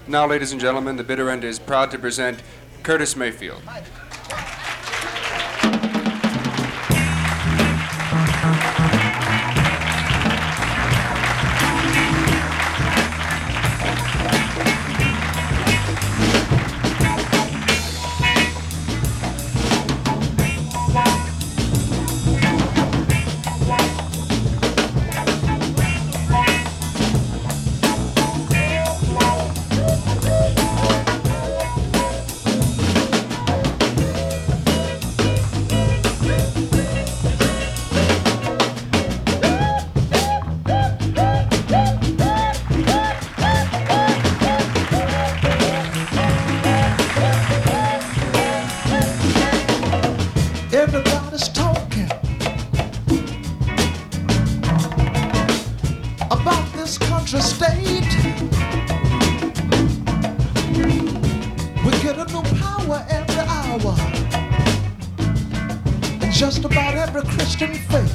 Now, ladies and gentlemen, the bitter end is proud to present Curtis Mayfield. Everybody's talking about this country state. We get a new power every hour in just about every Christian faith.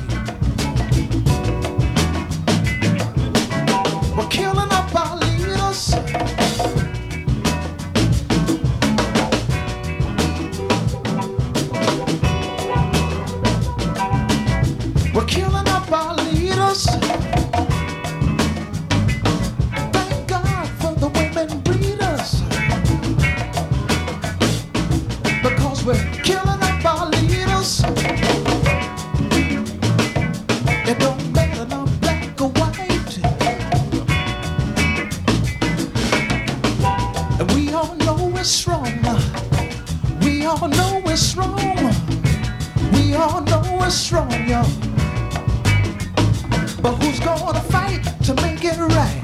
We're killing up our leaders. We're killing up our leaders. Thank God for the women breeders, because we're killing up our leaders. It don't matter no black or white, and we all know it's wrong. We all know it's wrong. We all know it's wrong, y'all. But who's gonna fight to make it right?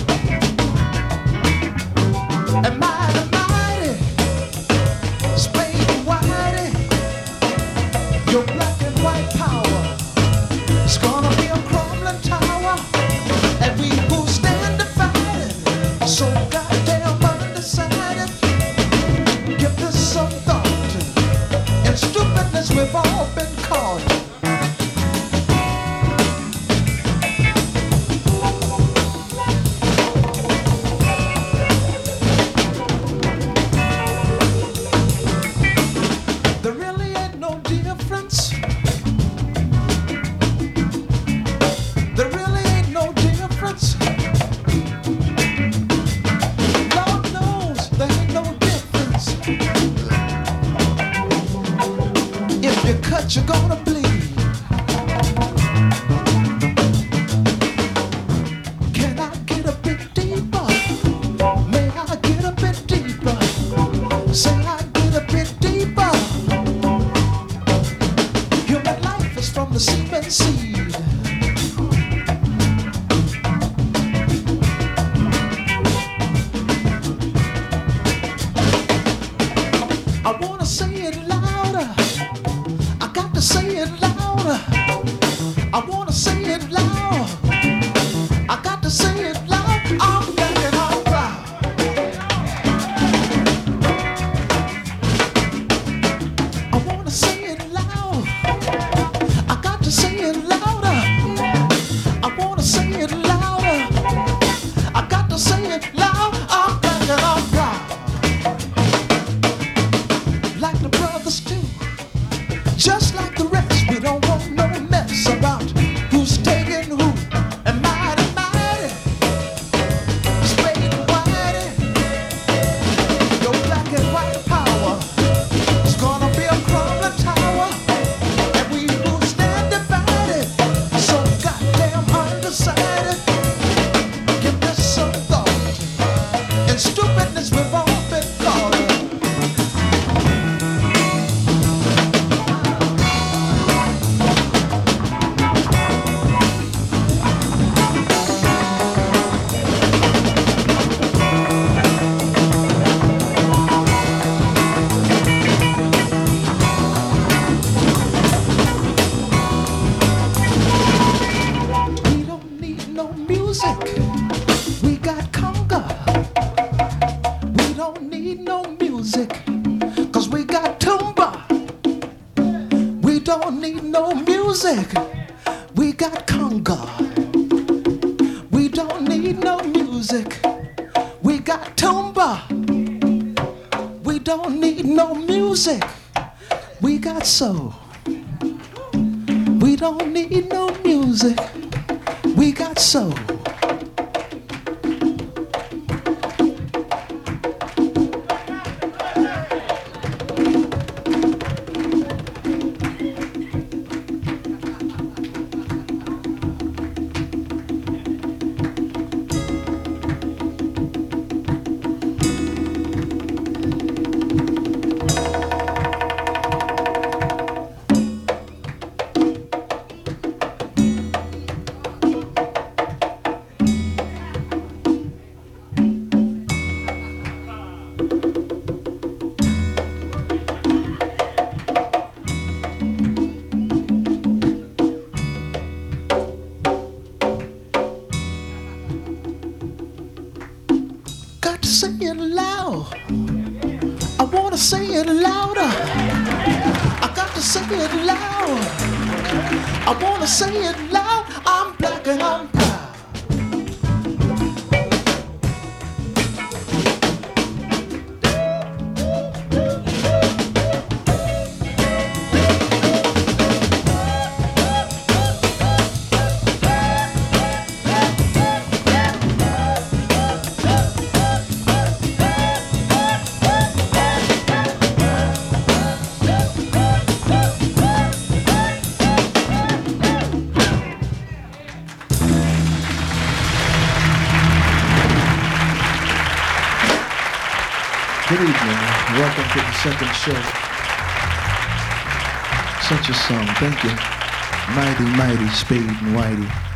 And mighty, mighty, spade and whitey, your black and white power is gonna be a crumbling tower. And we who stand divided, so goddamn undecided, give this some thought. And stupidness we've all been caught. You're gonna bleed. Can I get a bit deeper? May I get a bit deeper? Say I get a bit deeper. Human life is from the semen seed. I wanna say it louder. Say it louder. I wanna say it loud. I got to say it loud. I'm black and I'm proud. I wanna say it loud. I got to say it louder. I wanna say it louder. I got to say it loud. I'm black and I'm proud. Like the brothers do. Just like the rest, we don't want no mess about who's taking who. And mighty, mighty, spade and whitey, your black and white power is gonna be a crumbling tower. And we who stand divided, so goddamn undecided, give this some thought. And stupidness we've all been caught. We got conga. We don't need no music, 'cause we got tumba. We don't need no music. We got conga. We don't need no music. We got tumba. forever. We don't need no music. We got soul. We don't need no music. We got soul. Got to say it loud. I wanna say it louder. I got to say it loud. I wanna say it loud. I'm black and I'm proud. Good evening. Welcome to the second show. Such a song. Thank you. Mighty, mighty Spade and Whitey.